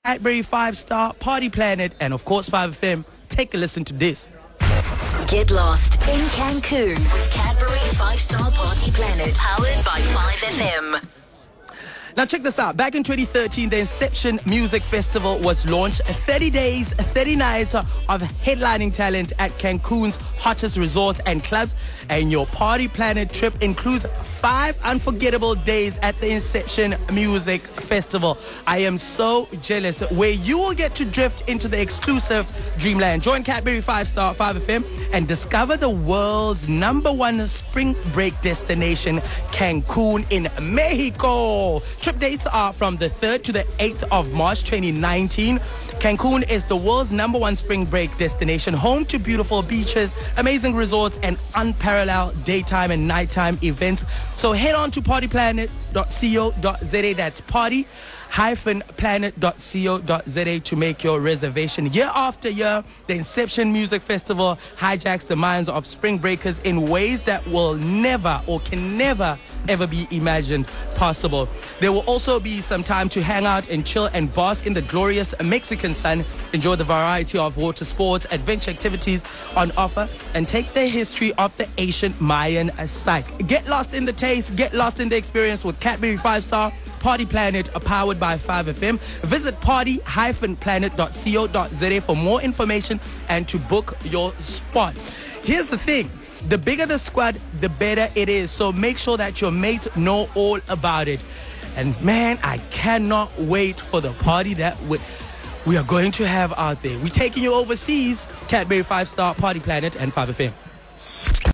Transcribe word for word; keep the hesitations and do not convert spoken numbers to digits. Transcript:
Cadbury five Star, Party Planet, and of course five F M. Take a listen to this. Get lost in Cancun with Cadbury five Star Party Planet, powered by five F M. Now check this out. Back in twenty thirteen, the Inception Music Festival was launched. thirty days, thirty nights of headlining talent at Cancun's hottest resorts and clubs. And your Party Planet trip includes five unforgettable days at the Inception Music Festival. I am so jealous, where you will get to drift into the exclusive dreamland. Join Cadbury five Star five F M and discover the world's number one spring break destination, Cancun in Mexico. Trip dates are from the third to the eighth of March twenty nineteen. Cancun is the world's number one spring break destination, home to beautiful beaches, amazing resorts, and unparalleled daytime and nighttime events. So head on to party planet dot co dot za. That's party planet dot co dot za to make your reservation. Year after year, the Inception Music Festival hijacks the minds of spring breakers in ways that will never or can never ever be imagined possible. There will also be some time to hang out and chill and bask in the glorious Mexican sun, enjoy the variety of water sports, adventure activities on offer, and take the history of the ancient Mayan site. Get lost in the taste, get lost in the experience with Cadbury five Star Party Planet, powered by five F M. Visit party planet dot co dot za for more information and to book your spot. Here's the thing. The bigger the squad, the better it is. So make sure that your mates know all about it. And man, I cannot wait for the party that we, we are going to have out there. We're taking you overseas. Cadbury five Star, Party Planet, and five F M.